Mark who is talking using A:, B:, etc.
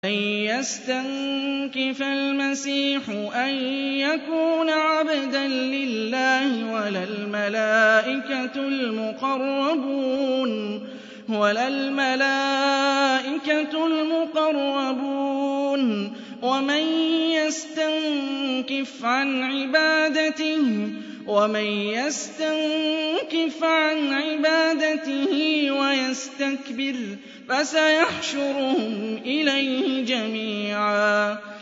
A: لن يستنكف المسيح أن يكون عبدا لله ولا الملائكة المقربون ومن يستنكف عن عبادته ويستكبر فسيحشرهم إليه جميعا